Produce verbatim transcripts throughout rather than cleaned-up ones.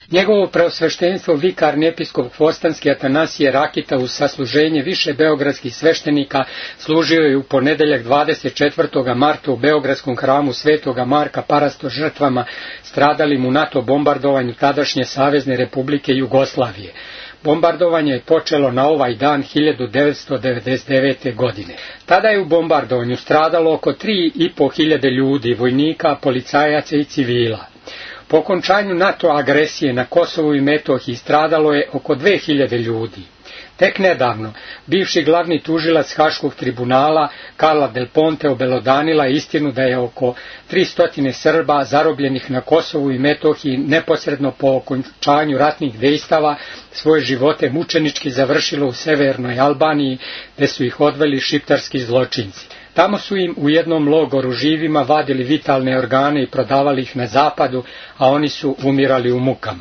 Njegovo preosveštenstvo vikarni episkop Hvostanski Atanasije Rakita uz sasluženje više beogradskih sveštenika služio je u ponedeljak dvadeset četvrtog marta u beogradskom hramu Svetoga Marka Parasto žrtvama stradalim u NATO bombardovanju tadašnje Savezne Republike Jugoslavije. Bombardovanje je počelo na ovaj dan hiljadu devetsto devedeset devete. godine. Tada je u bombardovanju stradalo oko tri i po hiljade ljudi, vojnika, policajaca i civila. Po okončanju NATO agresije na Kosovu i Metohiji stradalo je oko dve hiljade ljudi. Tek nedavno, bivši glavni tužilac Haškog tribunala Carla Del Ponte obelodanila istinu da je oko tristo Srba zarobljenih na Kosovu i Metohiji neposredno po okončanju ratnih dejstava svoje živote mučenički završilo u severnoj Albaniji, gde su ih odveli šiptarski zločinci. Tamo su im u jednom logoru živima vadili vitalne organe i prodavali ih na zapadu, a oni su umirali u mukama.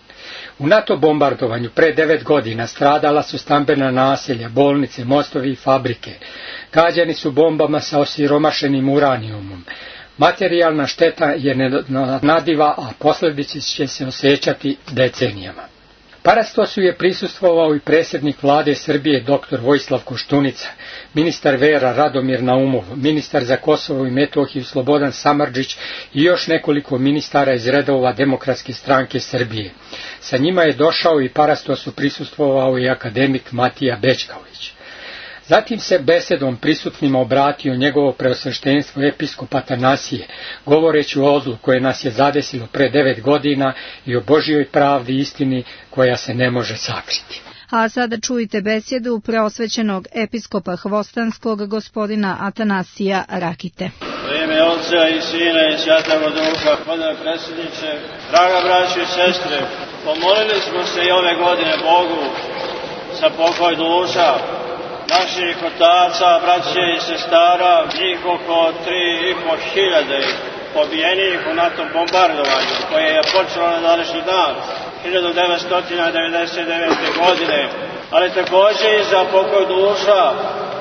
U NATO bombardovanju pre devet godina stradala su stambena naselja, bolnice, mostovi i fabrike. Gađani su bombama sa osiromašenim uranijumom. Materijalna šteta je nenadoknadiva, a posljedice će se osjećati decenijama. Parastosu je prisustvovao i predsjednik vlade Srbije doktor Vojislav Koštunica, ministar vera Radomir Naumov, ministar za Kosovo i Metohiju Slobodan Samardžić i još nekoliko ministara iz redova Demokratske stranke Srbije. Sa njima je došao i Parastosu prisustvovao i akademik Matija Bećković. Zatim se besedom prisutnima obratio njegovo preosveštenstvo episkop Atanasije, govoreći o odlu koje nas je zadesilo pre devet godina i o Božjoj pravdi i istini koja se ne može sakriti. A sada čujte besjedu preosvećenog episkopa Hvostanskog gospodina Atanasija Rakite. U ime Otca i Sina i Svetoga Duha, gospodine predsjedniče, draga braćo i sestre, pomolili smo se i ove godine Bogu za pokoj duša naših otaca, braće i sestara, njih oko tri i po hiljade pobijenih u NATO bombardovanju, koje je počelo na današnji dan, hiljadu devetsto devedeset devete. godine, ali također i za pokoj duša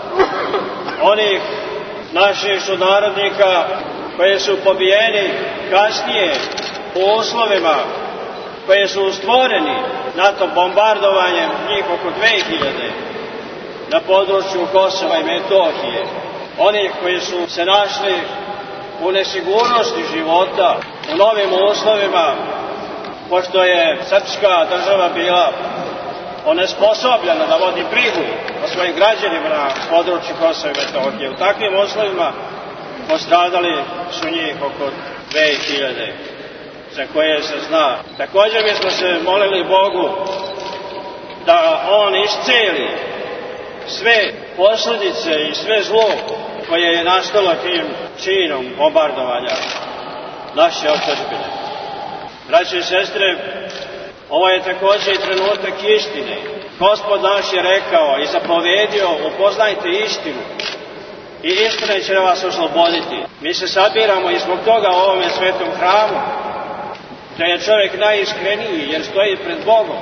onih naših sunarodnika koje su pobijeni kasnije u uslovima koje su stvoreni NATO bombardovanjem, njih oko dve hiljade, na području Kosova i Metohije, oni koji su se našli u nesigurnosti života, u novim uslovima, pošto je srpska država bila onesposobljena da vodi brigu o svojim građanima na području Kosova i Metohije. U takvim uslovima postradali su njih oko dve hiljade, za koje se zna. Također bismo se molili Bogu da On isceli sve posljedice i sve zlo koje je nastalo tim činom bombardovanja naše otadžbine. Braće i sestre, ovo je također i trenutak istine. Gospod naš je rekao i zapovedio, upoznajte istinu i istina će vas osloboditi. Mi se sabiramo i zbog toga u ovome svetom hramu, da je čovjek najiskreniji jer stoji pred Bogom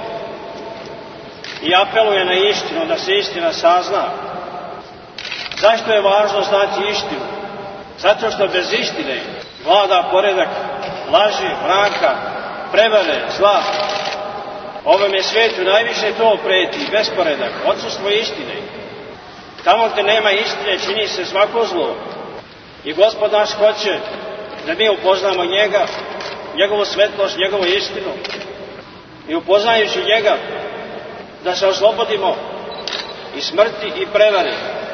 i apeluje na istinu, da se istina sazna. Zašto je važno znati istinu? Zato što bez istine vlada poredak laži, mraka, prevare, zla. Ovome svijetu najviše to preti, besporedak, odsustvo istine. Tamo gdje nema istine čini se svako zlo. I Gospod naš hoće da mi upoznamo njega, njegovu svetlost, njegovu istinu i upoznajući njega da se oslobodimo i smrti i prevare,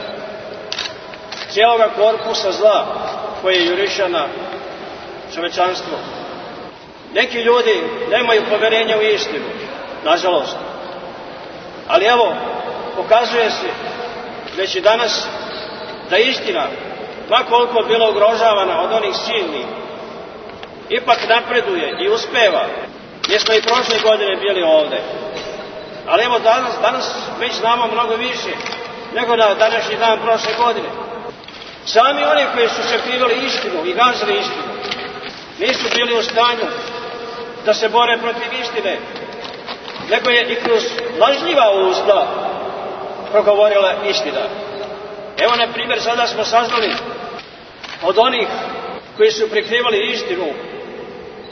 cijeloga korpusa zla koje juriša na čovečanstvo. Neki ljudi nemaju povjerenja u istinu, nažalost. Ali evo, pokazuje se već i danas da istina, ma koliko bila ugrožavana od onih silnih, ipak napreduje i uspeva. Mi smo i prošle godine bili ovdje. Ali evo danas, danas već znamo mnogo više nego na današnji dan prošle godine. Sami oni koji su se krivili istinu i gazili istinu, nisu bili u stanju da se bore protiv istine, nego je i kroz lažljiva usta progovorila istina. Evo, na primjer, sada smo saznali od onih koji su prikrivali istinu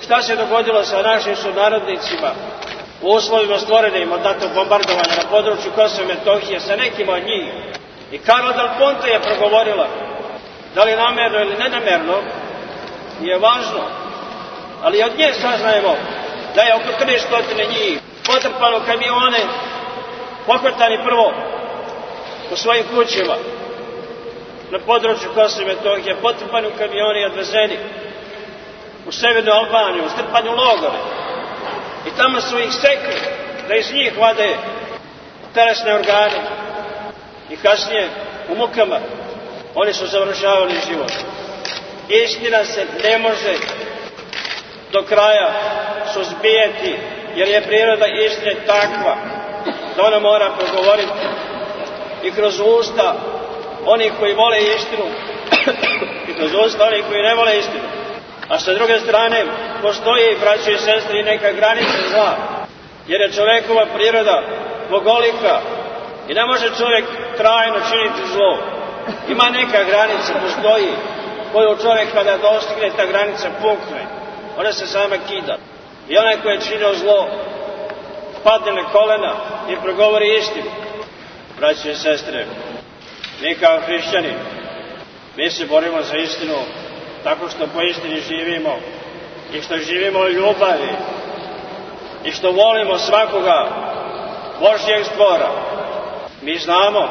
Šta se dogodilo sa našim sunarodnicima u uslovima stvorenim od NATO bombardovanja na području Kosova i Metohije sa nekim od njih? I Karla Del Ponte je progovorila, da li namerno ili nenamerno, je važno, ali od nje saznajemo da je oko tri stotine njih potrpano kamione, pokretani prvo u svojim kućima na području Kosova i Metohije, potrpani u kamioni i odvezeni u severnu Albaniju, strpani u logore. I tamo su ih sekli da iz njih vade telesne organe i kasnije u mukama oni su završavali život. Istina se ne može do kraja suzbijeti, jer je priroda istine takva da ona mora progovoriti i kroz usta onih koji vole istinu i kroz usta onih koji ne vole istinu. A sa druge strane postoji, braćo i sestre, i neka granica zla, jer je čovjekova priroda bogolika i ne može čovjek trajno činiti zlo. Ima neka granica, postoji, koju čovjek kada dostigne ta granica pukne, ona se sama kida. I onaj koji je činio zlo padne na kolena i progovori istinu. Braćo i sestre, mi kao hrišćani, mi se borimo za istinu tako što po istini živimo i što živimo u ljubavi i što volimo svakoga Božjeg stvora. Mi znamo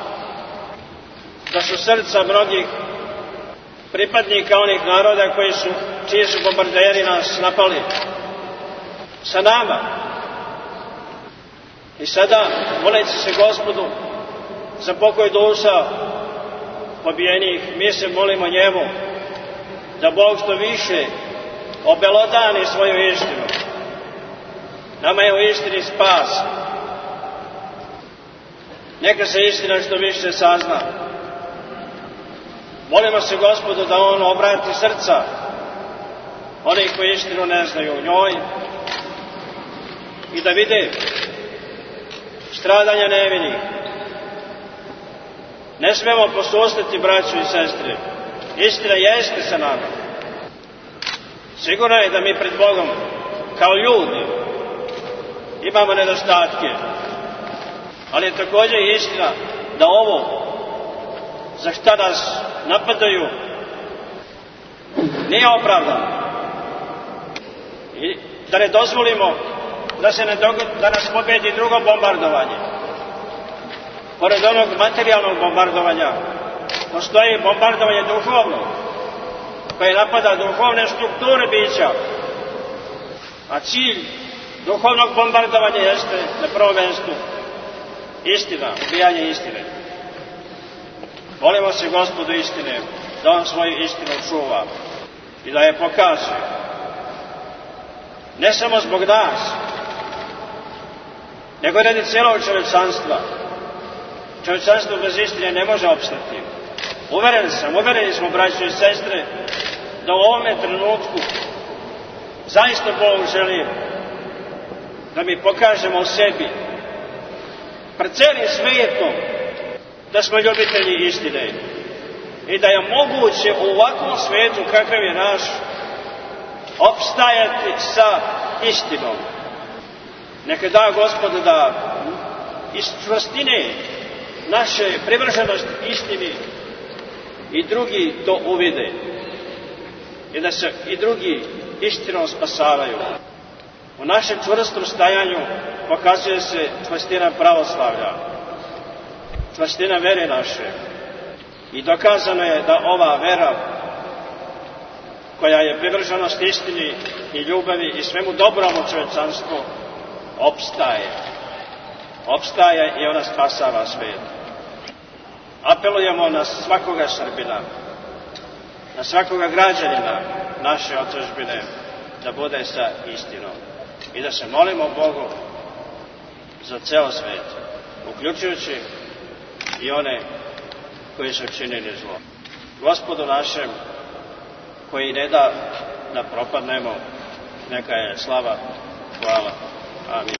da su srca mnogih pripadnika onih naroda koji su, čiji su bombarderi nas napali sa nama. I sada, moleći se Gospodu za pokoj duša pobijenih, mi se molimo njemu da Bog što više obelodani svoju istinu. Nama je u istini spas. Neka se istina što više sazna. Molimo se Gospodu da on obrati srca onih koji istinu ne znaju u njoj i da vide stradanja nevinih. Ne smemo posustati, braćo i sestre. Istina jeste sa nama. Sigurno je da mi pred Bogom kao ljudi imamo nedostatke, ali je također istina da ovo za šta nas napadaju nije opravdano i da ne dozvolimo da se ne dogodi, da nas pobedi drugo bombardovanje. Pored onog materijalnog bombardovanja postoji bombardovanje duhovno koje napada duhovne strukture bića, a cilj duhovnog bombardovanja jeste na prvom mjestu istina, ubijanje istine. Molimo se Gospodu istine da on svoju istinu čuva i da je pokazuje. Ne samo zbog nas, nego radi cijelog čovječanstva. Čovječanstvo bez istine ne može opstati. Uveren sam, uvereni smo, braćo i sestre, da u ovome trenutku zaista Bog želi da mi pokažemo u sebi pred cijelim svijetom da smo ljubitelji istine i da je moguće u ovakvom svijetu kakav je naš opstajati sa istinom. Neka da Gospod da iz čvrstine naše privrženosti istini i drugi to uvide i da se i drugi istinom spasavaju. U našem čvrstom stajanju pokazuje se čvrstina pravoslavlja, čvrstina vere naše. I dokazano je da ova vera, koja je privrženost istini i ljubavi i svemu dobrom u čovječanstvu, opstaje. Opstaje i ona spasava svijet. Apelujemo na svakoga Srbina, na svakoga građanina naše otadžbine da bude sa istinom i da se molimo Bogu za ceo svijet, uključujući i one koji su činili zlo. Gospodu našem, koji ne da da propadnemo, neka je slava, hvala, amin.